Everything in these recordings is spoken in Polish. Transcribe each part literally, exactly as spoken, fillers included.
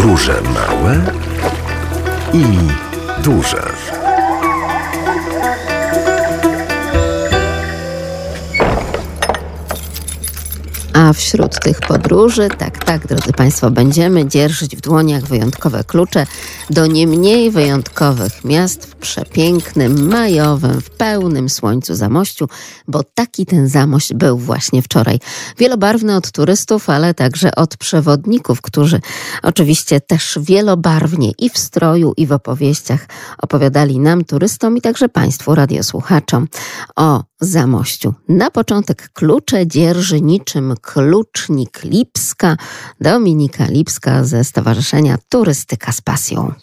Podróże małe i duże. A wśród tych podróży, tak, tak, drodzy Państwo, będziemy dzierżyć w dłoniach wyjątkowe klucze do nie mniej wyjątkowych miast w przepięknym, majowym, w pełnym słońcu Zamościu, bo taki ten Zamość był właśnie wczoraj. Wielobarwny od turystów, ale także od przewodników, którzy oczywiście też wielobarwnie i w stroju, i w opowieściach opowiadali nam, turystom, i także Państwu, radiosłuchaczom, o Zamościu. Na początek klucze dzierży niczym klucznik Lipska, Dominika Lipska ze Stowarzyszenia Turystyka z Pasją.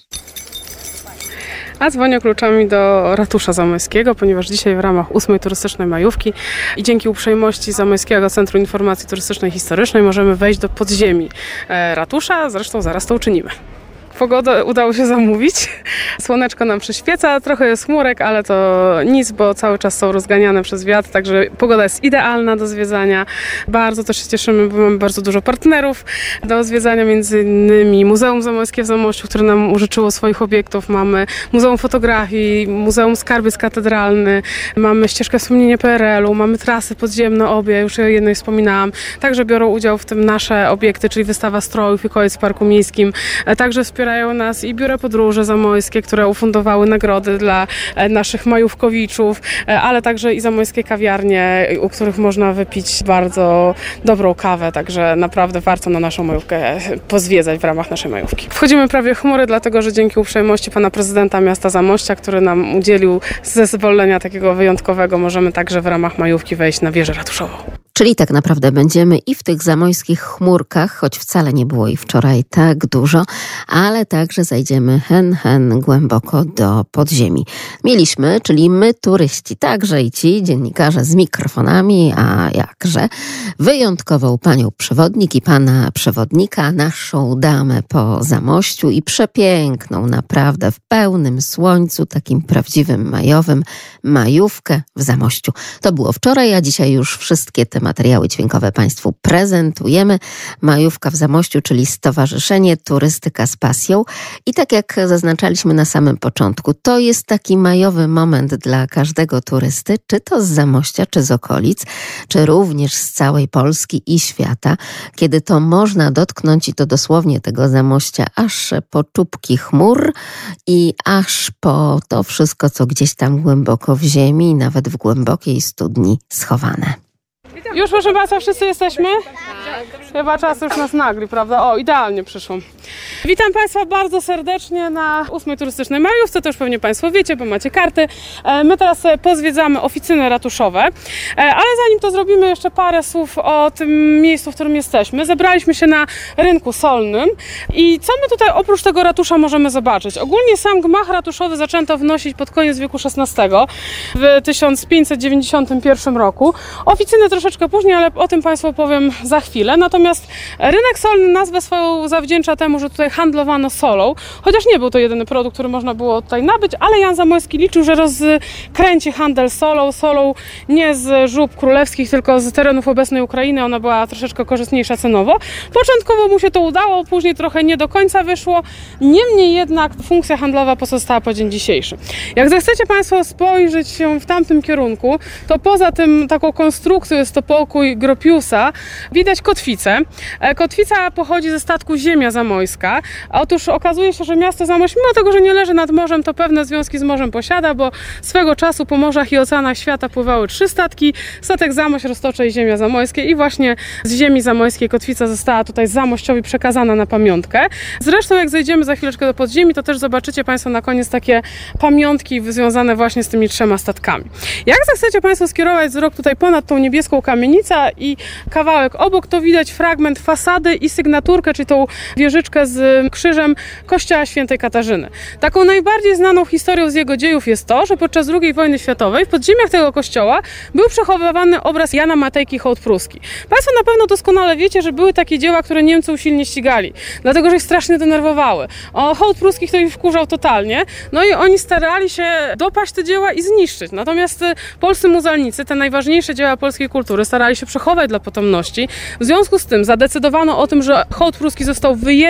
A dzwonię kluczami do ratusza zamojskiego, ponieważ dzisiaj w ramach ósmej turystycznej majówki i dzięki uprzejmości Zamojskiego Centrum Informacji Turystycznej i Historycznej możemy wejść do podziemi ratusza, zresztą zaraz to uczynimy. Pogodę udało się zamówić. Słoneczko nam przyświeca, trochę jest chmurek, ale to nic, bo cały czas są rozganiane przez wiatr, także pogoda jest idealna do zwiedzania. Bardzo też się cieszymy, bo mamy bardzo dużo partnerów do zwiedzania, między innymi Muzeum Zamojskie w Zamościu, które nam użyczyło swoich obiektów. Mamy Muzeum Fotografii, Muzeum Skarbiec Katedralny, mamy Ścieżkę Wspomnienia P R L u, mamy trasy podziemne obie, już o jednej wspominałam. Także biorą udział w tym nasze obiekty, czyli wystawa strojów i kobiet w Parku Miejskim. Także wspierają nas i biura podróży zamojskie, które ufundowały nagrody dla naszych majówkowiczów, ale także i zamojskie kawiarnie, u których można wypić bardzo dobrą kawę, także naprawdę warto na naszą majówkę pozwiedzać w ramach naszej majówki. Wchodzimy prawie w chmury, dlatego że dzięki uprzejmości pana prezydenta miasta Zamościa, który nam udzielił zezwolenia takiego wyjątkowego, możemy także w ramach majówki wejść na wieżę ratuszową. Czyli tak naprawdę będziemy i w tych zamojskich chmurkach, choć wcale nie było ich wczoraj tak dużo, ale także zajdziemy hen, hen głęboko do podziemi. Mieliśmy, czyli my turyści, także i ci dziennikarze z mikrofonami, a jakże, wyjątkową panią przewodnik i pana przewodnika, naszą damę po Zamościu i przepiękną, naprawdę w pełnym słońcu, takim prawdziwym majowym, majówkę w Zamościu. To było wczoraj, a dzisiaj już wszystkie te materiały dźwiękowe Państwu prezentujemy. Majówka w Zamościu, czyli Stowarzyszenie Turystyka z Pasją. I tak jak zaznaczaliśmy na samym początku, to jest taki majowy moment dla każdego turysty, czy to z Zamościa, czy z okolic, czy również z całej Polski i świata, kiedy to można dotknąć, i to dosłownie tego Zamościa, aż po czubki chmur i aż po to wszystko, co gdzieś tam głęboko w ziemi, nawet w głębokiej studni schowane. Już, proszę Państwa, wszyscy jesteśmy? Tak. Chyba czas już nas nagli, prawda? O, idealnie przyszło. Witam Państwa bardzo serdecznie na ósmej turystycznej majówce, to już pewnie Państwo wiecie, bo macie karty. My teraz pozwiedzamy oficyny ratuszowe, ale zanim to zrobimy, jeszcze parę słów o tym miejscu, w którym jesteśmy. Zebraliśmy się na rynku solnym i co my tutaj oprócz tego ratusza możemy zobaczyć? Ogólnie sam gmach ratuszowy zaczęto wnosić pod koniec wieku szesnastego, w tysiąc pięćset dziewięćdziesiątym pierwszym roku. Oficyny troszeczkę później, ale o tym Państwu powiem za chwilę. Natomiast rynek solny nazwę swoją zawdzięcza temu, że tutaj handlowano solą, chociaż nie był to jedyny produkt, który można było tutaj nabyć, ale Jan Zamojski liczył, że rozkręci handel solą, solą nie z żub królewskich, tylko z terenów obecnej Ukrainy. Ona była troszeczkę korzystniejsza cenowo. Początkowo mu się to udało, później trochę nie do końca wyszło. Niemniej jednak funkcja handlowa pozostała po dzień dzisiejszy. Jak zechcecie Państwo spojrzeć się w tamtym kierunku, to poza tym taką konstrukcją, jest to pokój Gropiusa, widać kotwicę. Kotwica pochodzi ze statku Ziemia Zamojska. Otóż okazuje się, że miasto Zamość, mimo tego, że nie leży nad morzem, to pewne związki z morzem posiada, bo swego czasu po morzach i oceanach świata pływały trzy statki. Statek Zamość, Roztocze i Ziemia Zamojskie, i właśnie z Ziemi Zamojskiej kotwica została tutaj Zamościowi przekazana na pamiątkę. Zresztą jak zejdziemy za chwileczkę do podziemi, to też zobaczycie Państwo na koniec takie pamiątki związane właśnie z tymi trzema statkami. Jak zechcecie Państwo skierować wzrok tutaj ponad tą niebieską kamienicę i kawałek obok, to widać fragment fasady i sygnaturkę, czyli tą wieżyczkę z krzyżem kościoła świętej Katarzyny. Taką najbardziej znaną historią z jego dziejów jest to, że podczas drugiej wojny światowej w podziemiach tego kościoła był przechowywany obraz Jana Matejki Hołd Pruski. Państwo na pewno doskonale wiecie, że były takie dzieła, które Niemcy usilnie ścigali, dlatego że ich strasznie denerwowały. O, Hołd Pruski to ich wkurzał totalnie, no i oni starali się dopaść te dzieła i zniszczyć. Natomiast polscy muzealnicy, te najważniejsze dzieła polskiej kultury, starali się przechować dla potomności. W związku z tym zadecydowano o tym, że hołd pruski został wyjęty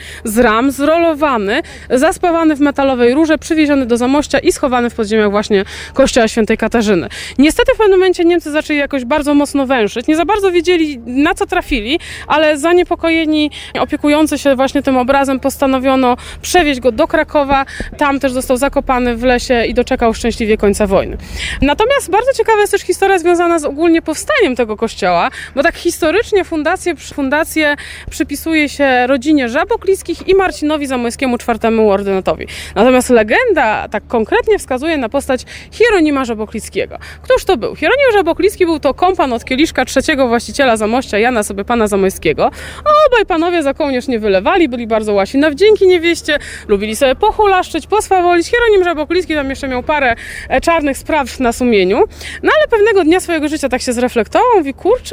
z ram, zrolowany, zaspawany w metalowej rurze, przywieziony do Zamościa i schowany w podziemiach właśnie kościoła świętej Katarzyny. Niestety w pewnym momencie Niemcy zaczęli jakoś bardzo mocno węszyć. Nie za bardzo wiedzieli, na co trafili, ale zaniepokojeni, opiekujący się właśnie tym obrazem, postanowiono przewieźć go do Krakowa. Tam też został zakopany w lesie i doczekał szczęśliwie końca wojny. Natomiast bardzo ciekawa jest też historia związana z ogólnie powstaniem tego kościoła, bo tak historycznie fundację, fundację przypisuje się rodzinie Żaboklickich i Marcinowi Zamojskiemu, czwartemu ordynatowi. Natomiast legenda tak konkretnie wskazuje na postać Hieronima Żaboklickiego. Któż to był? Hieronim Żaboklicki był to kompan od kieliszka trzeciego właściciela Zamościa, Jana sobie pana Zamojskiego. Obaj panowie za kołnierz nie wylewali, byli bardzo łasi na wdzięki niewieście, lubili sobie pochulaszczyć, poswawolić. Hieronim Żaboklicki tam jeszcze miał parę czarnych spraw na sumieniu. No ale pewnego dnia swojego życia tak się zreflektował, mówi, kurczę,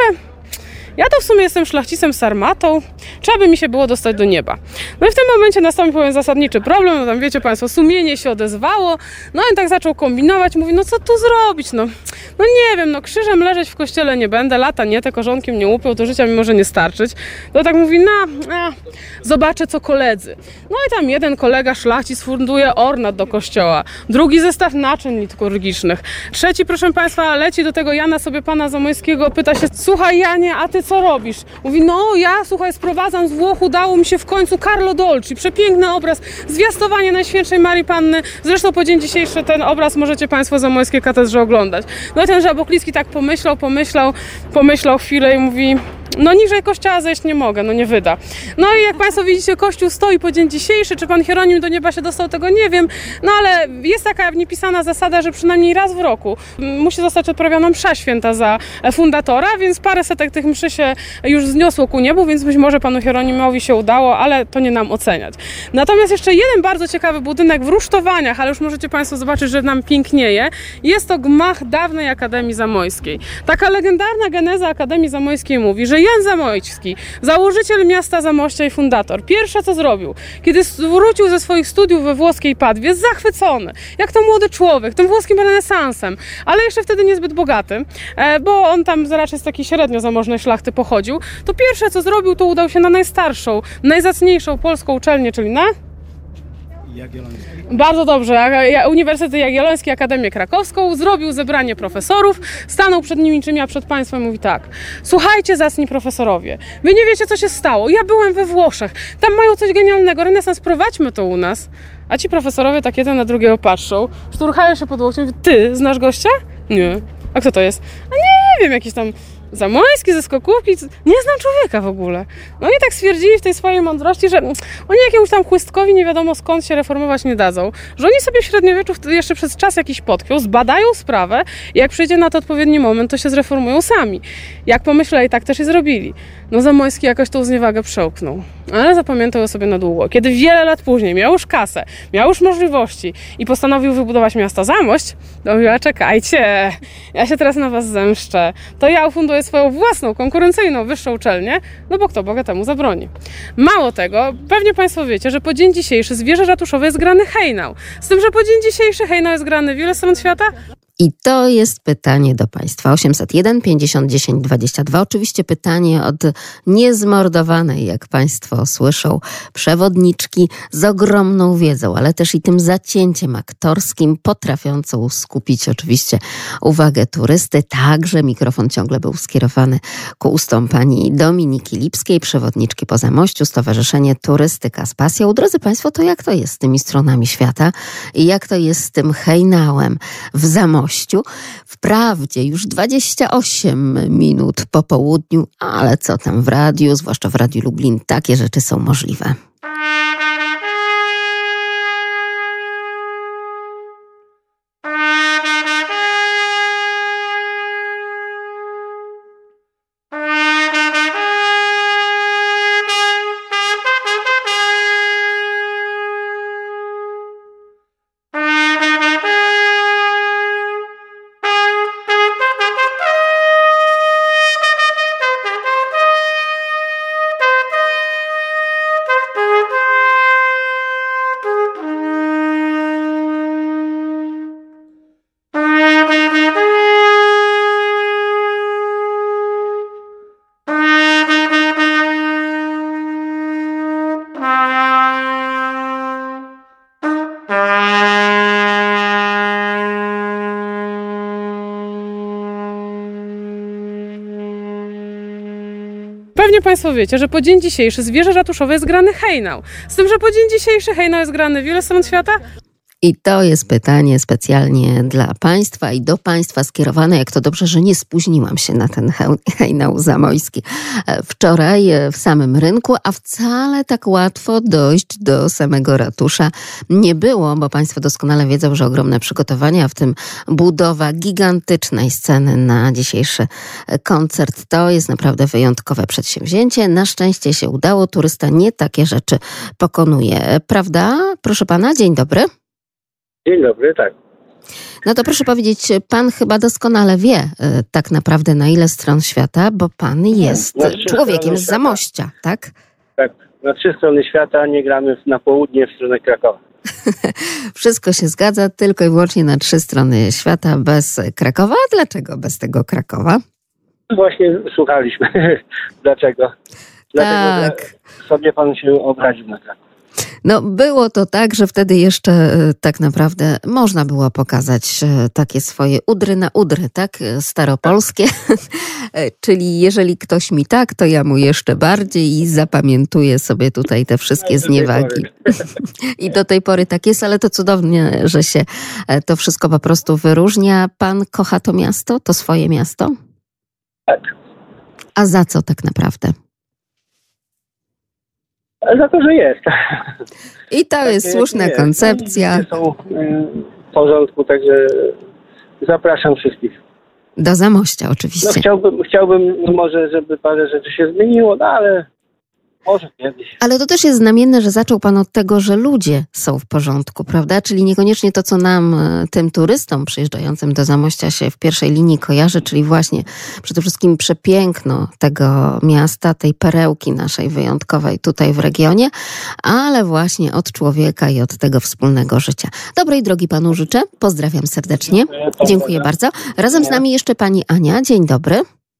ja to w sumie jestem szlachcicem sarmatą, trzeba by mi się było dostać do nieba. No i w tym momencie nastąpił pewien zasadniczy problem, no tam wiecie państwo, sumienie się odezwało, no i tak zaczął kombinować, mówi, no co tu zrobić, no, no nie wiem, no krzyżem leżeć w kościele nie będę, lata nie, te korzonkiem nie upiął, to życia mi może nie starczyć. To tak mówi, no, no, zobaczę co koledzy. No i tam jeden kolega szlachcic funduje ornat do kościoła, drugi zestaw naczyń liturgicznych, trzeci, proszę państwa, leci do tego Jana sobie pana Zamojskiego, pyta się, słuchaj Janie, a ty co robisz? Mówi, no ja, słuchaj, sprowadzam z Włoch, udało mi się w końcu Carlo Dolci, przepiękny obraz, zwiastowanie Najświętszej Marii Panny, zresztą po dzień dzisiejszy ten obraz możecie państwo w Zamojskiej Katedrze oglądać. No i ten Żaboklicki tak pomyślał, pomyślał, pomyślał chwilę i mówi, no niżej kościoła zejść nie mogę, no nie wyda. No i jak państwo widzicie, kościół stoi po dzień dzisiejszy, czy pan Hieronim do nieba się dostał, tego nie wiem, no ale jest taka niepisana zasada, że przynajmniej raz w roku musi zostać odprawiona msza święta za fundatora, więc parę setek tych mszy się już zniosło ku niebu, więc być może panu Hieronimowi się udało, ale to nie nam oceniać. Natomiast jeszcze jeden bardzo ciekawy budynek w rusztowaniach, ale już możecie państwo zobaczyć, że nam pięknieje, jest to gmach dawnej Akademii Zamojskiej. Taka legendarna geneza Akademii Zamojskiej mówi, że Jan Zamojski, założyciel miasta Zamościa i fundator, pierwsze co zrobił, kiedy wrócił ze swoich studiów we włoskiej Padwie, zachwycony, jak to młody człowiek, tym włoskim renesansem, ale jeszcze wtedy niezbyt bogaty, bo on tam raczej z takiej średnio zamożnej szlachty pochodził, to pierwsze co zrobił, to udał się na najstarszą, najzacniejszą polską uczelnię, czyli na Jagielloński. Bardzo dobrze. Uniwersytet Jagielloński, Akademię Krakowską, zrobił zebranie profesorów, stanął przed nimi czym ja przed państwem i mówi tak, słuchajcie zacni profesorowie, wy nie wiecie co się stało, ja byłem we Włoszech, tam mają coś genialnego, renesans, prowadźmy to u nas. A ci profesorowie tak jeden na drugiego patrzą, szturchają się pod łokciem, ty znasz gościa? Nie. A kto to jest? A nie wiem, jakiś tam Zamojski ze Skokówki, nie znam człowieka w ogóle. No i tak stwierdzili w tej swojej mądrości, że oni jakiemuś tam chłystkowi nie wiadomo skąd się reformować nie dadzą, że oni sobie w średniowieczu jeszcze przez czas jakiś potkwią, zbadają sprawę i jak przyjdzie na to odpowiedni moment, to się zreformują sami. Jak pomyśleli, tak też i zrobili. No Zamojski jakoś tą zniewagę przełknął, ale zapamiętał ją sobie na długo. Kiedy wiele lat później miał już kasę, miał już możliwości i postanowił wybudować miasto Zamość, to mówiła, czekajcie, ja się teraz na was zemszczę, to ja ufunduję swoją własną, konkurencyjną, wyższą uczelnię, no bo kto Boga temu zabroni. Mało tego, pewnie państwo wiecie, że po dzień dzisiejszy z wieży ratuszowej jest grany hejnał. Z tym, że po dzień dzisiejszy hejnał jest grany w wiele stron świata. I to jest pytanie do państwa. osiemset jeden pięćdziesiąt dziesięć dwadzieścia dwa. Oczywiście pytanie od niezmordowanej, jak państwo słyszą, przewodniczki z ogromną wiedzą, ale też i tym zacięciem aktorskim, potrafiącą skupić oczywiście uwagę turysty. Także mikrofon ciągle był skierowany ku ustom pani Dominiki Lipskiej, przewodniczki po Zamościu, Stowarzyszenie Turystyka z Pasją. Drodzy państwo, to jak to jest z tymi stronami świata i jak to jest z tym hejnałem w Zamościu? Wprawdzie już dwadzieścia osiem minut po południu, ale co tam w radiu, zwłaszcza w Radiu Lublin, takie rzeczy są możliwe. pewnie Państwo wiecie, że po dzień dzisiejszy z wieży ratuszowej jest grany hejnał. Z tym, że po dzień dzisiejszy hejnał jest grany w wiele stron świata. I to jest pytanie specjalnie dla Państwa i do Państwa skierowane. Jak to dobrze, że nie spóźniłam się na ten hejnał zamojski wczoraj w samym rynku, a wcale tak łatwo dojść do samego ratusza nie było, bo Państwo doskonale wiedzą, że ogromne przygotowania, w tym budowa gigantycznej sceny na dzisiejszy koncert, to jest naprawdę wyjątkowe przedsięwzięcie. Na szczęście się udało. Turysta nie takie rzeczy pokonuje. Prawda? Proszę Pana, dzień dobry. Dzień dobry, tak. No to proszę powiedzieć, pan chyba doskonale wie tak naprawdę na ile stron świata, bo pan jest człowiekiem z Zamościa, tak? Tak, na trzy strony świata, nie gramy na południe w stronę Krakowa. Wszystko się zgadza, tylko i wyłącznie na trzy strony świata bez Krakowa. A dlaczego bez tego Krakowa? Właśnie słuchaliśmy. Dlaczego? Dlatego, tak. Sobie pan się obraził na Kraków. No było to tak, że wtedy jeszcze e, tak naprawdę można było pokazać e, takie swoje udry na udry, tak? Staropolskie. Czyli jeżeli ktoś mi tak, to ja mu jeszcze bardziej i zapamiętuję sobie tutaj te wszystkie zniewagi. I do tej pory tak jest, ale to cudownie, że się to wszystko po prostu wyróżnia. Pan kocha to miasto, to swoje miasto? Tak. A za co tak naprawdę? Za to, że jest. I to jest słuszna jest. koncepcja. Są w porządku, także zapraszam wszystkich. Do Zamościa oczywiście. No chciałbym, chciałbym może, żeby parę rzeczy się zmieniło, no ale może kiedyś. Ale to też jest znamienne, że zaczął pan od tego, że ludzie są w porządku, prawda? Czyli niekoniecznie to, co nam, tym turystom przyjeżdżającym do Zamościa się w pierwszej linii kojarzy, czyli właśnie przede wszystkim przepiękno tego miasta, tej perełki naszej wyjątkowej tutaj w regionie, ale właśnie od człowieka i od tego wspólnego życia. Dobrej drogi panu życzę. Pozdrawiam serdecznie. Dziękuję, Dziękuję bardzo. Razem z nami jeszcze pani Ania. Dzień dobry.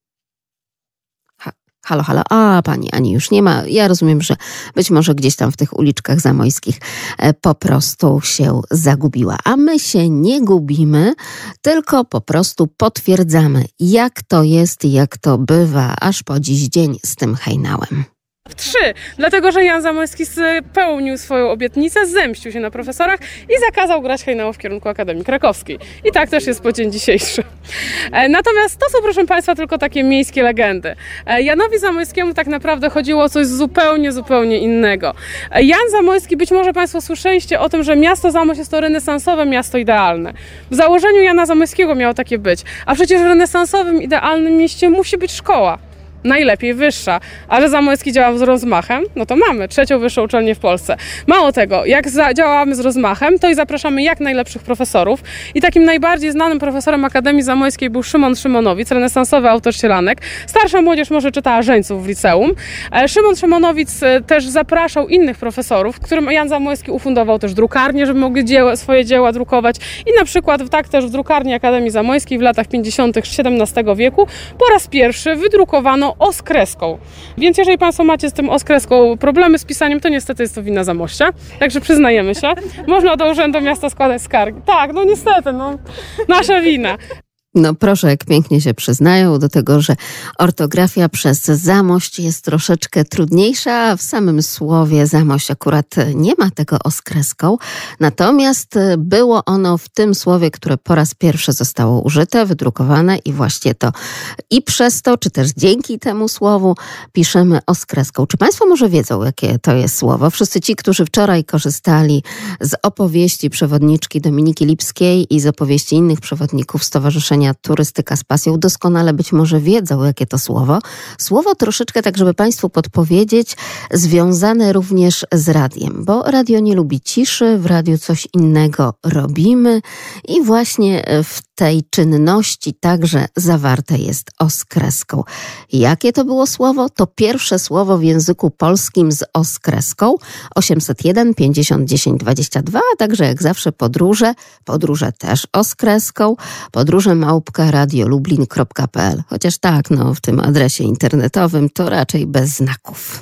Halo, halo. A, pani Ani już nie ma. Ja rozumiem, że być może gdzieś tam w tych uliczkach zamojskich po prostu się zagubiła. A my się nie gubimy, tylko po prostu potwierdzamy, jak to jest i jak to bywa aż po dziś dzień z tym hejnałem. Trzy, dlatego że Jan Zamojski spełnił swoją obietnicę, zemścił się na profesorach i zakazał grać hejnału w kierunku Akademii Krakowskiej. I tak też jest po dzień dzisiejszy. Natomiast to są, proszę Państwa, tylko takie miejskie legendy. Janowi Zamojskiemu tak naprawdę chodziło o coś zupełnie, zupełnie innego. Jan Zamojski, być może Państwo słyszeliście o tym, że miasto Zamość jest to renesansowe miasto idealne. W założeniu Jana Zamojskiego miało takie być, a przecież w renesansowym, idealnym mieście musi być szkoła. Najlepiej wyższa, a że Zamojski działa z rozmachem, no to mamy trzecią wyższą uczelnię w Polsce. Mało tego, jak za, działamy z rozmachem, to i zapraszamy jak najlepszych profesorów i takim najbardziej znanym profesorem Akademii Zamojskiej był Szymon Szymonowic, renesansowy autor Sielanek. Starsza młodzież może czytała Żeńców w liceum. Szymon Szymonowic też zapraszał innych profesorów, którym Jan Zamojski ufundował też drukarnię, żeby mogli dzieła, swoje dzieła drukować i na przykład tak też w drukarni Akademii Zamojskiej w latach pięćdziesiątych siedemnastego wieku po raz pierwszy wydrukowano oskreską. Więc jeżeli Państwo macie z tym oskreską problemy z pisaniem, to niestety jest to wina Zamościa. Także przyznajemy się. Można do Urzędu Miasta składać skargi. Tak, no niestety, no nasza wina. No proszę, jak pięknie się przyznają do tego, że ortografia przez Zamość jest troszeczkę trudniejsza, a w samym słowie Zamość akurat nie ma tego oskreską. Natomiast było ono w tym słowie, które po raz pierwszy zostało użyte, wydrukowane i właśnie to i przez to, czy też dzięki temu słowu piszemy oskreską. Czy Państwo może wiedzą, jakie to jest słowo? Wszyscy ci, którzy wczoraj korzystali z opowieści przewodniczki Dominiki Lipskiej i z opowieści innych przewodników Stowarzyszenia Turystyka z Pasją, doskonale być może wiedzą, jakie to słowo. Słowo troszeczkę, tak żeby Państwu podpowiedzieć, związane również z radiem, bo radio nie lubi ciszy, w radiu coś innego robimy i właśnie w tej czynności także zawarte jest oskreską. Jakie to było słowo? To pierwsze słowo w języku polskim z oskreską. osiemset jeden pięćdziesiąt dziesięć dwadzieścia dwa, a także jak zawsze podróże. Podróże też oskreską. Podróże małpka radiolublin kropka p l. Chociaż tak, no w tym adresie internetowym to raczej bez znaków.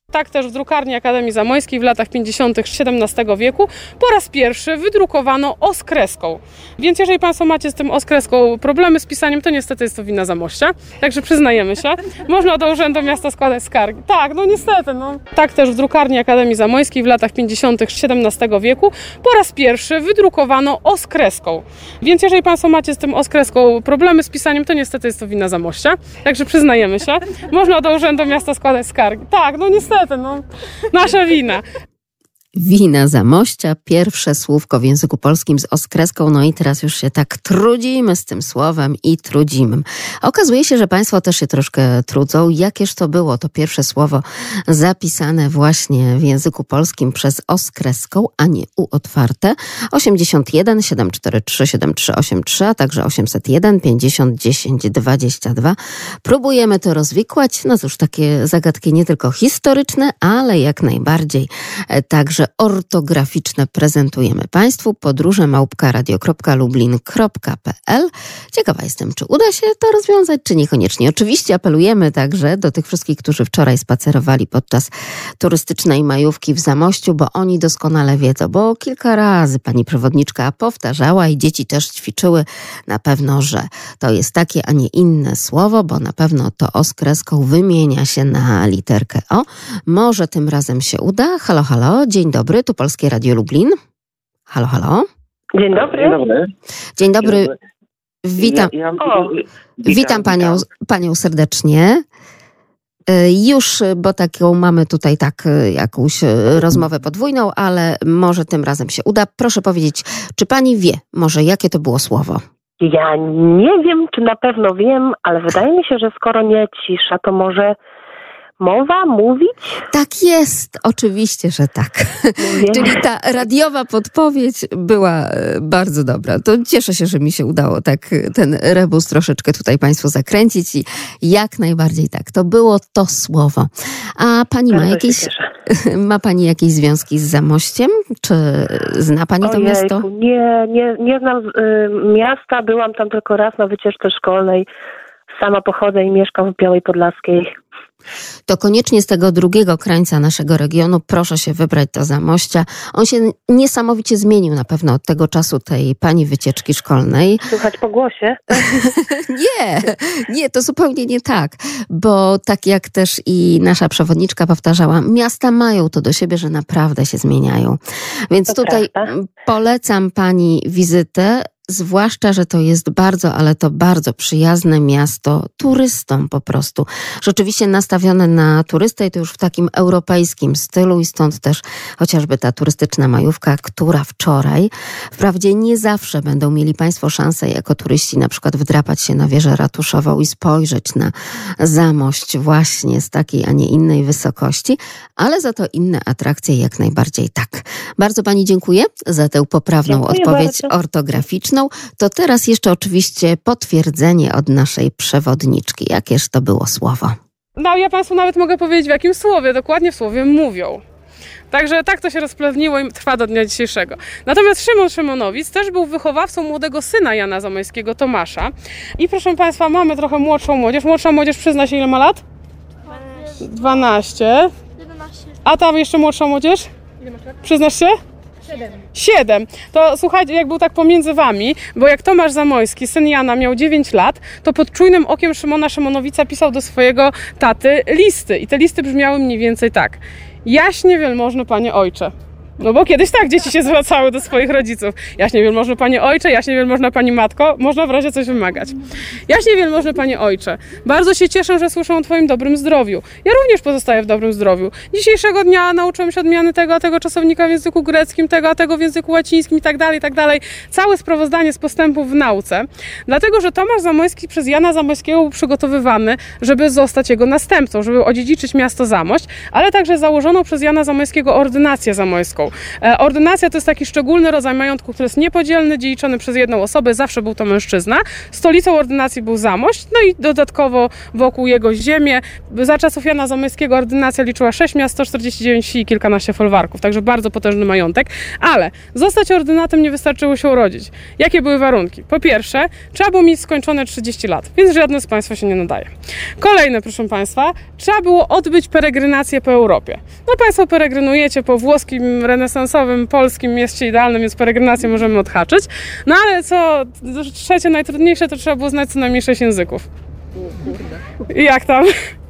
Tak też w drukarni Akademii Zamojskiej w latach pięćdziesiątych siedemnastego wieku po raz pierwszy wydrukowano oskreską. Więc jeżeli Państwo macie z tym oskreską problemy z pisaniem, to niestety jest to wina Zamościa. Także przyznajemy się. Można do Urzędu Miasta składać skargi. Tak, no niestety. No. Tak też w drukarni Akademii Zamojskiej w latach pięćdziesiątych siedemnastego wieku po raz pierwszy wydrukowano oskreską. Więc jeżeli Państwo macie z tym oskreską problemy z pisaniem, to niestety jest to wina Zamościa. Także przyznajemy się. Można do Urzędu Miasta składać skargi. Tak, no niestety. No, nasza wina. Wina Zamościa, pierwsze słówko w języku polskim z oskreską, no i teraz już się tak trudzimy z tym słowem i trudzimy. Okazuje się, że Państwo też się troszkę trudzą. Jakież to było to pierwsze słowo zapisane właśnie w języku polskim przez oskreską, a nie u otwarte? osiemdziesiąt jeden siedem cztery trzy siedem trzy osiem trzy, a także osiemset jeden pięćdziesiąt dziesięć dwadzieścia dwa. Próbujemy to rozwikłać. No cóż, takie zagadki nie tylko historyczne, ale jak najbardziej także ortograficzne prezentujemy Państwu. Podróże małpka radio kropka lublin kropka p l. Ciekawa jestem, czy uda się to rozwiązać, czy niekoniecznie. Oczywiście apelujemy także do tych wszystkich, którzy wczoraj spacerowali podczas turystycznej majówki w Zamościu, bo oni doskonale wiedzą, bo kilka razy pani przewodniczka powtarzała i dzieci też ćwiczyły na pewno, że to jest takie, a nie inne słowo, bo na pewno to oskreską wymienia się na literkę O. Może tym razem się uda. Halo, halo, dzień dobry, tu Polskie Radio Lublin. Halo, halo. Dzień dobry. Dzień dobry. Dzień dobry. Witam, Ja, ja, O, witam panią, panią serdecznie. Y, Już, bo taką mamy tutaj tak y, jakąś y, rozmowę podwójną, ale może tym razem się uda. Proszę powiedzieć, czy pani wie może jakie to było słowo? Ja nie wiem, czy na pewno wiem, ale wydaje mi się, że skoro nie cisza, to może mowa, mówić? Tak jest, oczywiście, że tak. Mówię. Czyli ta radiowa podpowiedź była e, bardzo dobra. To cieszę się, że mi się udało tak e, ten rebus troszeczkę tutaj Państwu zakręcić i jak najbardziej tak. To było to słowo. A pani ma Bardzo się jakieś, cieszę. ma pani jakieś związki z Zamościem? Czy zna pani to Ojejku, miasto? Nie, nie, nie znam y, miasta, byłam tam tylko raz na wycieczce szkolnej. Sama pochodzę i mieszkam w Białej Podlaskiej. To koniecznie z tego drugiego krańca naszego regionu proszę się wybrać do Zamościa. On się niesamowicie zmienił na pewno od tego czasu tej pani wycieczki szkolnej. Słychać po głosie? Nie, nie, to zupełnie nie tak, bo tak jak też i nasza przewodniczka powtarzała, miasta mają to do siebie, że naprawdę się zmieniają. Więc To tutaj prawda. polecam pani wizytę. Zwłaszcza, że to jest bardzo, ale to bardzo przyjazne miasto turystom po prostu. Rzeczywiście nastawione na turystę i to już w takim europejskim stylu i stąd też chociażby ta turystyczna majówka, która wczoraj, wprawdzie nie zawsze będą mieli Państwo szansę jako turyści na przykład wdrapać się na wieżę ratuszową i spojrzeć na Zamość właśnie z takiej, a nie innej wysokości, ale za to inne atrakcje jak najbardziej tak. Bardzo Pani dziękuję za tę poprawną Dziękuję odpowiedź bardzo. ortograficzną. To teraz jeszcze oczywiście potwierdzenie od naszej przewodniczki. Jakież to było słowo? No ja Państwu nawet mogę powiedzieć w jakim słowie, dokładnie w słowie mówią. Także tak to się rozplewniło i trwa do dnia dzisiejszego. Natomiast Szymon Szymonowic też był wychowawcą młodego syna Jana Zamojskiego, Tomasza. I proszę Państwa, mamy trochę młodszą młodzież. Młodsza młodzież przyzna się ile ma lat? dwanaście. A tam jeszcze młodsza młodzież? Przyznasz się? Siedem. To słuchajcie, jak był tak pomiędzy wami, bo jak Tomasz Zamojski, syn Jana, miał dziewięć lat, to pod czujnym okiem Szymona Szymonowica pisał do swojego taty listy. I te listy brzmiały mniej więcej tak. Jaśnie wielmożny panie ojcze. No bo kiedyś tak dzieci się zwracały do swoich rodziców. Jaśnie wielmożny panie ojcze, jaśnie wielmożna pani matko, można w razie coś wymagać. Jaśnie wielmożny panie ojcze, bardzo się cieszę, że słyszę o twoim dobrym zdrowiu. Ja również pozostaję w dobrym zdrowiu. Dzisiejszego dnia nauczyłem się odmiany tego a tego czasownika w języku greckim, tego a tego w języku łacińskim i tak dalej, i tak dalej. Całe sprawozdanie z postępów w nauce. Dlatego, że Tomasz Zamojski przez Jana Zamojskiego był przygotowywany, żeby zostać jego następcą, żeby odziedziczyć miasto Zamość, ale także założoną przez Jana Zamojskiego ordynację zamojską. ratuszą. Ordynacja to jest taki szczególny rodzaj majątku, który jest niepodzielny, dziedziczony przez jedną osobę, zawsze był to mężczyzna. Stolicą ordynacji był Zamość, no i dodatkowo wokół jego ziemię. Za czasów Jana Zamoyskiego ordynacja liczyła sześć miast, sto czterdzieści dziewięć wsi i kilkanaście folwarków, także bardzo potężny majątek. Ale zostać ordynatem nie wystarczyło się urodzić. Jakie były warunki? Po pierwsze, trzeba było mieć skończone trzydzieści lat, więc żadne z Państwa się nie nadaje. Kolejne, proszę Państwa, trzeba było odbyć peregrinację po Europie. No Państwo peregrynujecie po włoskim, renesansowym, polskim mieście idealnym, więc peregrinację możemy odhaczyć. No ale co trzecie, najtrudniejsze, to trzeba było znać co najmniej sześć języków. I jak tam?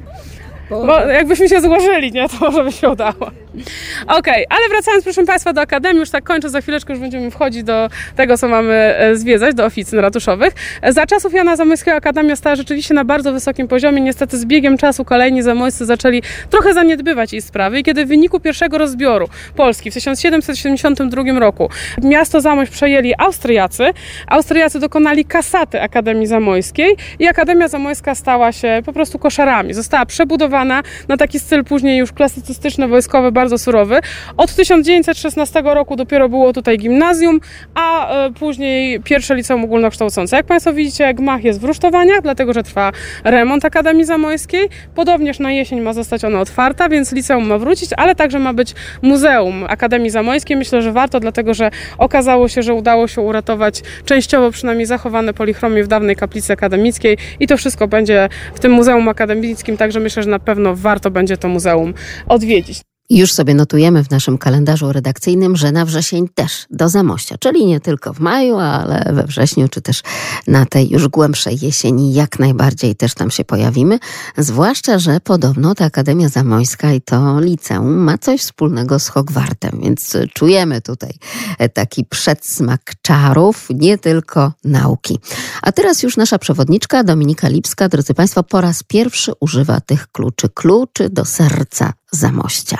Bo jakbyśmy się złożyli, nie, to może by się udało. Okej, okay, ale wracając, proszę Państwa, do Akademii, już tak kończę, za chwileczkę już będziemy wchodzić do tego, co mamy zwiedzać, do oficyn ratuszowych. Za czasów Jana Zamoyskiego Akademia stała rzeczywiście na bardzo wysokim poziomie. Niestety z biegiem czasu kolejni Zamoyscy zaczęli trochę zaniedbywać jej sprawy i kiedy w wyniku pierwszego rozbioru Polski w tysiąc siedemset siedemdziesiątym drugim roku miasto Zamość przejęli Austriacy, Austriacy dokonali kasaty Akademii Zamojskiej i Akademia Zamojska stała się po prostu koszarami. Została przebudowana na taki styl później już klasycystyczny, wojskowy, bardzo surowy. Od tysiąc dziewięćset szesnastego roku dopiero było tutaj gimnazjum, a e, później pierwsze liceum ogólnokształcące. Jak Państwo widzicie, gmach jest w rusztowaniach, dlatego że trwa remont Akademii Zamojskiej. Podobnież na jesień ma zostać ona otwarta, więc liceum ma wrócić, ale także ma być Muzeum Akademii Zamojskiej. Myślę, że warto, dlatego że okazało się, że udało się uratować częściowo przynajmniej zachowane polichromie w dawnej kaplicy akademickiej i to wszystko będzie w tym Muzeum Akademickim, także myślę, że na pewno warto będzie to muzeum odwiedzić. Już sobie notujemy w naszym kalendarzu redakcyjnym, że na wrzesień też do Zamościa, czyli nie tylko w maju, ale we wrześniu, czy też na tej już głębszej jesieni jak najbardziej też tam się pojawimy. Zwłaszcza, że podobno ta Akademia Zamojska i to liceum ma coś wspólnego z Hogwartem, więc czujemy tutaj taki przedsmak czarów, nie tylko nauki. A teraz już nasza przewodniczka Dominika Lipska, drodzy Państwo, po raz pierwszy używa tych kluczy, kluczy do serca Zamościa.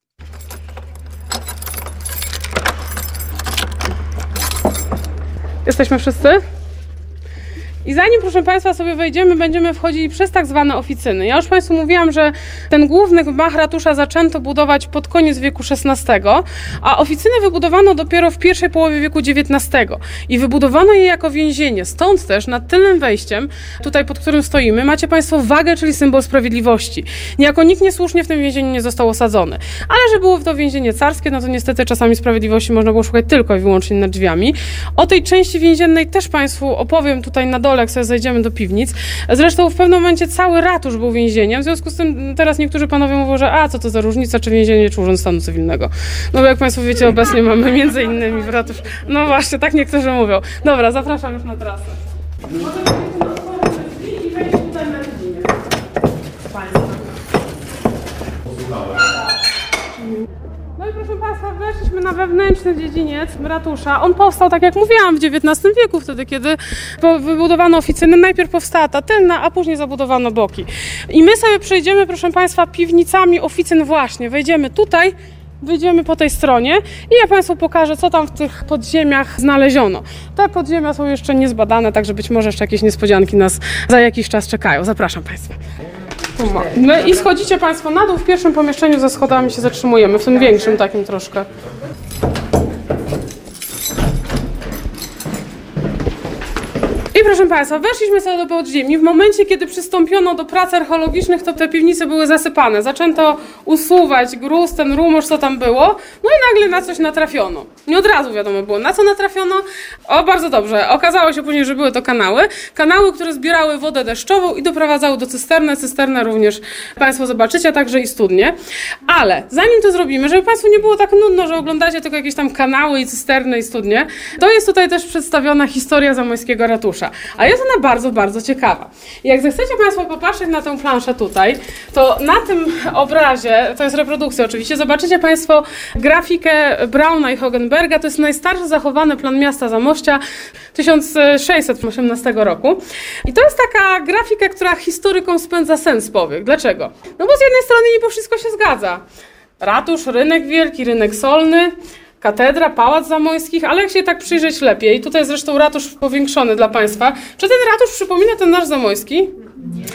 Jesteśmy wszyscy? I zanim, proszę Państwa, sobie wejdziemy, będziemy wchodzili przez tak zwane oficyny. Ja już Państwu mówiłam, że ten główny gmach ratusza zaczęto budować pod koniec wieku szesnastego, a oficyny wybudowano dopiero w pierwszej połowie wieku dziewiętnastego. I wybudowano je jako więzienie. Stąd też nad tylnym wejściem, tutaj pod którym stoimy, macie Państwo wagę, czyli symbol sprawiedliwości. Niejako nikt niesłusznie w tym więzieniu nie został osadzony. Ale że było to więzienie carskie, no to niestety czasami sprawiedliwości można było szukać tylko i wyłącznie nad drzwiami. O tej części więziennej też Państwu opowiem tutaj na dole, jak sobie zajdziemy do piwnic. Zresztą w pewnym momencie cały ratusz był więzieniem, w związku z tym teraz niektórzy panowie mówią, że a co to za różnica, czy więzienie, czy urząd stanu cywilnego. No bo jak Państwo wiecie, obecnie mamy między innymi w ratusz. No właśnie, tak niektórzy mówią. Dobra, zapraszam już na trasę. No i proszę Państwa, weszliśmy na wewnętrzny dziedziniec ratusza. On powstał, tak jak mówiłam, w dziewiętnastym wieku, wtedy kiedy wybudowano oficyny. Najpierw powstała ta tylna, a później zabudowano boki. I my sobie przejdziemy, proszę Państwa, piwnicami oficyn właśnie. Wejdziemy tutaj, wyjdziemy po tej stronie i ja Państwu pokażę, co tam w tych podziemiach znaleziono. Te podziemia są jeszcze niezbadane, także być może jeszcze jakieś niespodzianki nas za jakiś czas czekają. Zapraszam Państwa. No i schodzicie Państwo na dół, w pierwszym pomieszczeniu ze schodami się zatrzymujemy, w tym większym takim troszkę. I proszę Państwa, weszliśmy sobie do podziemi. W momencie, kiedy przystąpiono do prac archeologicznych, to te piwnice były zasypane. Zaczęto usuwać gruz, ten rumorz, co tam było. No i nagle na coś natrafiono. Nie od razu wiadomo było, na co natrafiono. O, bardzo dobrze. Okazało się później, że były to kanały. Kanały, które zbierały wodę deszczową i doprowadzały do cysterny. Cysternę również Państwo zobaczycie, a także i studnie. Ale zanim to zrobimy, żeby Państwu nie było tak nudno, że oglądacie tylko jakieś tam kanały i cysterny i studnie, to jest tutaj też przedstawiona historia zamojskiego ratusza. A jest ona bardzo, bardzo ciekawa. I jak zechcecie Państwo popatrzeć na tę planszę tutaj, to na tym obrazie, to jest reprodukcja oczywiście, zobaczycie Państwo grafikę Brauna i Hogenberga. To jest najstarszy zachowany plan miasta Zamościa tysiąc sześćset osiemnastego roku. I to jest taka grafika, która historykom spędza sen z powiek. Dlaczego? No bo z jednej strony niby wszystko się zgadza. Ratusz, rynek wielki, rynek solny, katedra, pałac zamojskich, ale jak się tak przyjrzeć lepiej, tutaj zresztą ratusz powiększony dla Państwa. Czy ten ratusz przypomina ten nasz zamojski? Nie.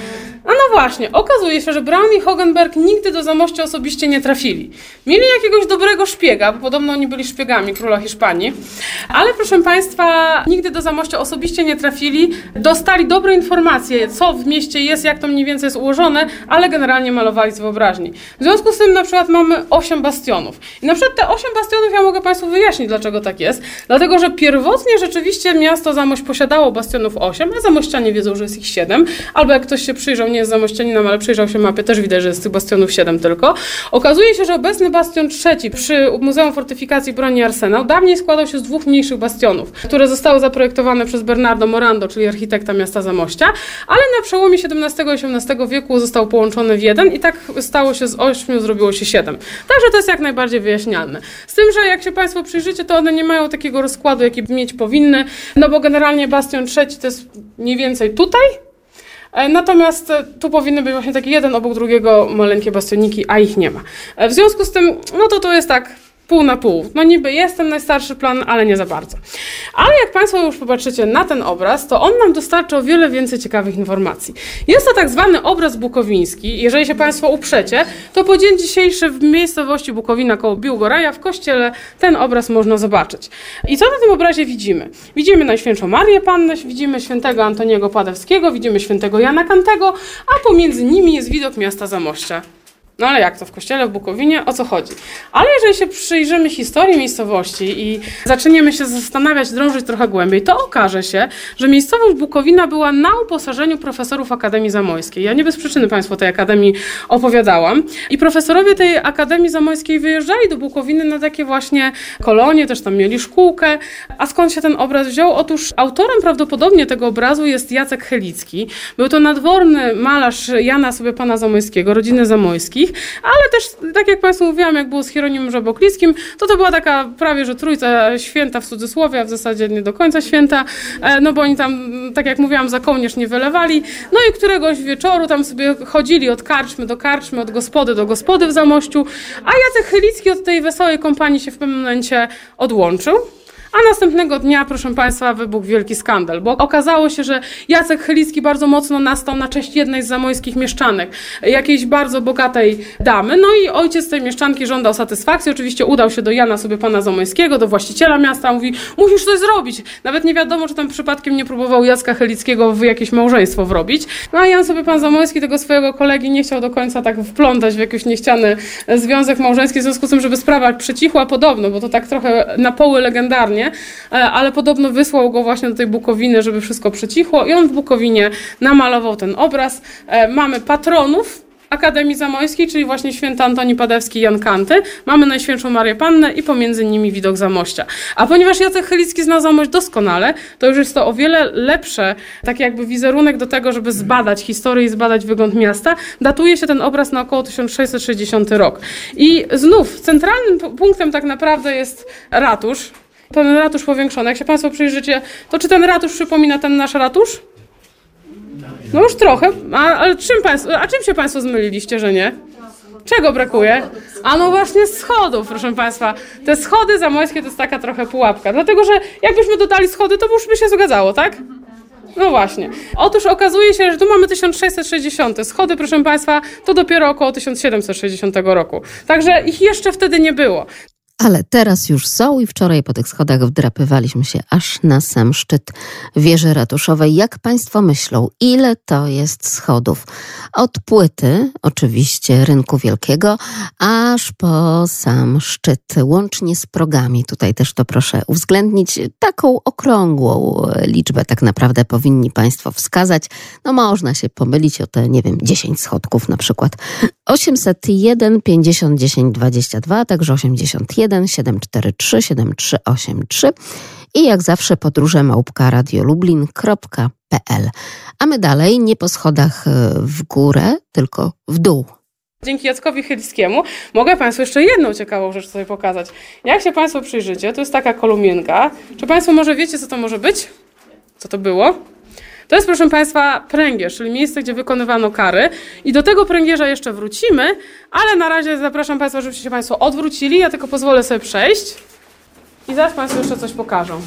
A no właśnie, okazuje się, że Braun i Hogenberg nigdy do Zamościa osobiście nie trafili. Mieli jakiegoś dobrego szpiega, bo podobno oni byli szpiegami króla Hiszpanii, ale proszę Państwa, nigdy do Zamościa osobiście nie trafili, dostali dobre informacje, co w mieście jest, jak to mniej więcej jest ułożone, ale generalnie malowali z wyobraźni. W związku z tym na przykład mamy osiem bastionów. I na przykład te osiem bastionów ja mogę Państwu wyjaśnić, dlaczego tak jest. Dlatego, że pierwotnie rzeczywiście miasto Zamość posiadało bastionów osiem, a zamościanie wiedzą, że jest ich siedem, albo jak ktoś się przyjrzał, nie jest zamościaninem, ale przyjrzał się mapie, też widać, że jest tych bastionów siedem tylko. Okazuje się, że obecny bastion trzeci przy Muzeum Fortyfikacji Broni i Arsenał dawniej składał się z dwóch mniejszych bastionów, które zostały zaprojektowane przez Bernardo Morando, czyli architekta miasta Zamościa, ale na przełomie siedemnastego i osiemnastego wieku został połączony w jeden i tak stało się z ośmiu, zrobiło się siedem. Także to jest jak najbardziej wyjaśnialne. Z tym, że jak się Państwo przyjrzycie, to one nie mają takiego rozkładu, jaki mieć powinny, no bo generalnie bastion trzeci to jest mniej więcej tutaj. Natomiast tu powinny być właśnie taki jeden obok drugiego maleńkie bastioniki, a ich nie ma. W związku z tym, no to to jest tak pół na pół. No niby jest ten najstarszy plan, ale nie za bardzo. Ale jak Państwo już popatrzycie na ten obraz, to on nam dostarczy o wiele więcej ciekawych informacji. Jest to tak zwany obraz bukowiński. Jeżeli się Państwo uprzecie, to po dzień dzisiejszy w miejscowości Bukowina koło Biłgoraja w kościele ten obraz można zobaczyć. I co na tym obrazie widzimy? Widzimy Najświętszą Marię Pannę, widzimy świętego Antoniego Padewskiego, widzimy świętego Jana Kantego, a pomiędzy nimi jest widok miasta Zamościa. No ale jak to w kościele w Bukowinie? O co chodzi? Ale jeżeli się przyjrzymy historii miejscowości i zaczniemy się zastanawiać, drążyć trochę głębiej, to okaże się, że miejscowość Bukowina była na uposażeniu profesorów Akademii Zamojskiej. Ja nie bez przyczyny Państwu tej Akademii opowiadałam. I profesorowie tej Akademii Zamojskiej wyjeżdżali do Bukowiny na takie właśnie kolonie, też tam mieli szkółkę. A skąd się ten obraz wziął? Otóż autorem prawdopodobnie tego obrazu jest Jacek Helicki. Był to nadworny malarz Jana sobie pana Zamojskiego, rodziny Zamojskich. Ale też, tak jak Państwu mówiłam, jak było z Hieronimem Żabokliskim, to to była taka prawie, że trójca święta w cudzysłowie, a w zasadzie nie do końca święta, no bo oni tam, tak jak mówiłam, za kołnierz nie wylewali. No i któregoś wieczoru tam sobie chodzili od karczmy do karczmy, od gospody do gospody w Zamościu, a Jacek Helicki od tej wesołej kompanii się w pewnym momencie odłączył. A następnego dnia, proszę Państwa, wybuchł wielki skandal, bo okazało się, że Jacek Helicki bardzo mocno nastał na cześć jednej z zamojskich mieszczanek, jakiejś bardzo bogatej damy. No i ojciec tej mieszczanki żądał satysfakcji. Oczywiście udał się do Jana sobie pana Zamojskiego, do właściciela miasta, mówi: musisz coś zrobić. Nawet nie wiadomo, czy tam przypadkiem nie próbował Jacka Helickiego w jakieś małżeństwo wrobić. No a Jan sobie pan Zamojski tego swojego kolegi nie chciał do końca tak wplątać w jakiś niechciany związek małżeński, w związku z tym, żeby sprawa przycichła podobno, bo to tak trochę na poły legendarnie, ale podobno wysłał go właśnie do tej Bukowiny, żeby wszystko przycichło i on w Bukowinie namalował ten obraz. Mamy patronów Akademii Zamojskiej, czyli właśnie święty Antoni Padewski i Jan Kanty. Mamy Najświętszą Marię Pannę i pomiędzy nimi widok Zamościa. A ponieważ Jacek Helicki zna Zamość doskonale, to już jest to o wiele lepsze, tak jakby wizerunek do tego, żeby zbadać historię i zbadać wygląd miasta. Datuje się ten obraz na około tysiąc sześćset sześćdziesiąty rok. I znów centralnym punktem tak naprawdę jest ratusz. Ten ratusz powiększony. Jak się Państwo przyjrzycie, to czy ten ratusz przypomina ten nasz ratusz? No już trochę. A, ale czym państwo, a czym się Państwo zmyliliście, że nie? Czego brakuje? A no właśnie schodów, proszę Państwa. Te schody zamojskie to jest taka trochę pułapka. Dlatego, że jakbyśmy dodali schody, to już by się zgadzało, tak? No właśnie. Otóż okazuje się, że tu mamy tysiąc sześćset sześćdziesiąty. Schody, proszę Państwa, to dopiero około tysiąc siedemset sześćdziesiątego roku. Także ich jeszcze wtedy nie było. Ale teraz już są i wczoraj po tych schodach wdrapywaliśmy się aż na sam szczyt wieży ratuszowej. Jak Państwo myślą, ile to jest schodów? Od płyty, oczywiście, Rynku Wielkiego, aż po sam szczyt, łącznie z progami. Tutaj też to proszę uwzględnić. Taką okrągłą liczbę tak naprawdę powinni Państwo wskazać. No można się pomylić o te, nie wiem, dziesięć schodków na przykład. osiemset jeden, pięćdziesiąt, dziesięć, dwadzieścia dwa, także osiemdziesiąt jeden, siedem cztery trzy, siedem trzy osiem trzy i jak zawsze podróże małpka radiolublin kropka p l. A my dalej nie po schodach w górę, tylko w dół. Dzięki Jackowi Helickiemu mogę Państwu jeszcze jedną ciekawą rzecz sobie pokazać. Jak się Państwo przyjrzycie, to jest taka kolumienka. Czy Państwo może wiecie, co to może być? Co to było? To jest, proszę Państwa, pręgierz, czyli miejsce, gdzie wykonywano kary. I do tego pręgierza jeszcze wrócimy, ale na razie zapraszam Państwa, żebyście się Państwo odwrócili. Ja tylko pozwolę sobie przejść i zaraz Państwu jeszcze coś pokażę.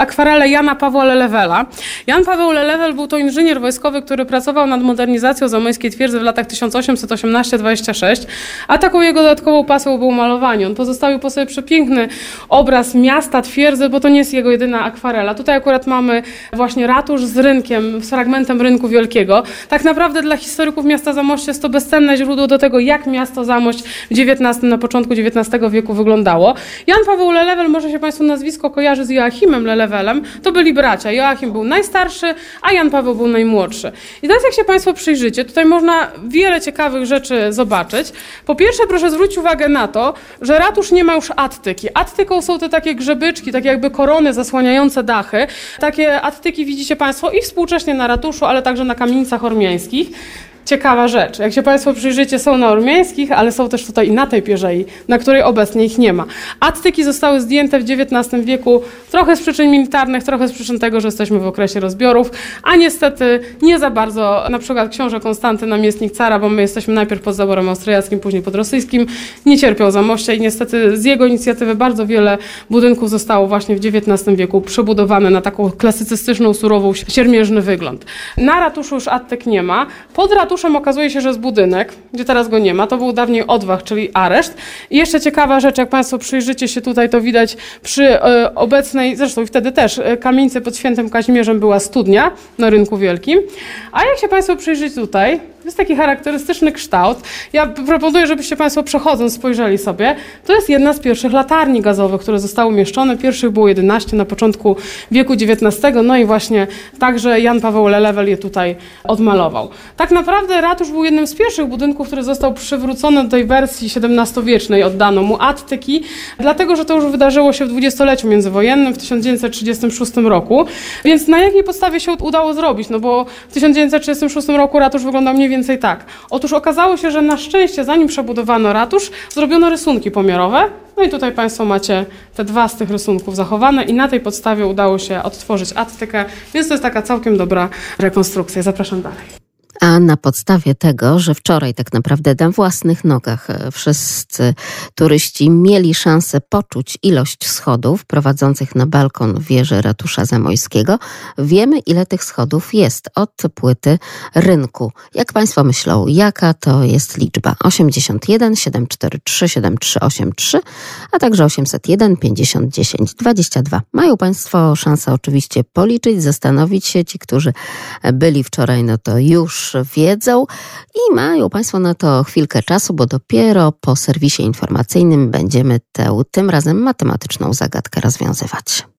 akwarele Jana Pawła Lelewela. Jan Paweł Lelewel był to inżynier wojskowy, który pracował nad modernizacją zamojskiej twierdzy w latach tysiąc osiemset osiemnaście do dwudziestego szóstego, a taką jego dodatkową pasją było malowanie. On pozostawił po sobie przepiękny obraz miasta, twierdzy, bo to nie jest jego jedyna akwarela. Tutaj akurat mamy właśnie ratusz z rynkiem, z fragmentem Rynku Wielkiego. Tak naprawdę dla historyków miasta Zamościa jest to bezcenne źródło do tego, jak miasto Zamość w dziewiętnastym, na początku dziewiętnastego wieku wyglądało. Jan Paweł Lelewel, może się Państwu nazwisko kojarzy z Joachimem Lelewelem, to byli bracia. Joachim był najstarszy, a Jan Paweł był najmłodszy. I teraz jak się Państwo przyjrzycie, tutaj można wiele ciekawych rzeczy zobaczyć. Po pierwsze, proszę zwrócić uwagę na to, że ratusz nie ma już attyki. Attyką są te takie grzebyczki, takie jakby korony zasłaniające dachy. Takie attyki widzicie Państwo i współcześnie na ratuszu, ale także na kamienicach ormiańskich. Ciekawa rzecz. Jak się Państwo przyjrzycie, są na ormiańskich, ale są też tutaj i na tej pierzei, na której obecnie ich nie ma. Attyki zostały zdjęte w dziewiętnastym wieku, trochę z przyczyn militarnych, trochę z przyczyn tego, że jesteśmy w okresie rozbiorów, a niestety nie za bardzo, na przykład książę Konstanty, namiestnik cara, bo my jesteśmy najpierw pod zaborem austriackim, później pod rosyjskim, nie cierpiał Zamościa i niestety z jego inicjatywy bardzo wiele budynków zostało właśnie w dziewiętnastym wieku przebudowane na taką klasycystyczną, surową, siermierzny wygląd. Na ratuszu już attyk nie ma. Pod ratuszem okazuje się, że jest budynek, gdzie teraz go nie ma. To był dawniej odwach, czyli areszt. I jeszcze ciekawa rzecz, jak Państwo przyjrzycie się tutaj, to widać przy e, obecnej, zresztą wtedy też, e, kamienicy pod Świętym Kazimierzem była studnia na Rynku Wielkim. A jak się Państwo przyjrzycie tutaj, to jest taki charakterystyczny kształt. Ja proponuję, żebyście Państwo przechodząc spojrzeli sobie. To jest jedna z pierwszych latarni gazowych, które zostały umieszczone. Pierwszych było jedenaście na początku wieku dziewiętnastego. No i właśnie także Jan Paweł Lelewel je tutaj odmalował. Tak naprawdę ratusz był jednym z pierwszych budynków, który został przywrócony do tej wersji siedemnastowiecznej. Oddano mu attyki, dlatego że to już wydarzyło się w dwudziestoleciu międzywojennym w tysiąc dziewięćset trzydziestym szóstym roku. Więc na jakiej podstawie się udało zrobić? No bo w tysiąc dziewięćset trzydziestym szóstym roku ratusz wyglądał mniej więcej tak. Otóż okazało się, że na szczęście, zanim przebudowano ratusz, zrobiono rysunki pomiarowe. No i tutaj Państwo macie te dwa z tych rysunków zachowane i na tej podstawie udało się odtworzyć attykę, więc to jest taka całkiem dobra rekonstrukcja. Zapraszam dalej. A na podstawie tego, że wczoraj tak naprawdę na własnych nogach wszyscy turyści mieli szansę poczuć ilość schodów prowadzących na balkon wieży ratusza zamojskiego, wiemy, ile tych schodów jest od płyty rynku. Jak Państwo myślą, jaka to jest liczba? osiemdziesiąt jeden, siedem cztery trzy, siedem trzy osiem trzy, a także osiemset jeden, pięćdziesiąt, dziesięć, dwadzieścia dwa. Mają Państwo szansę oczywiście policzyć, zastanowić się. Ci, którzy byli wczoraj, no to już wiedzą i mają Państwo na to chwilkę czasu, bo dopiero po serwisie informacyjnym będziemy tę tym razem matematyczną zagadkę rozwiązywać.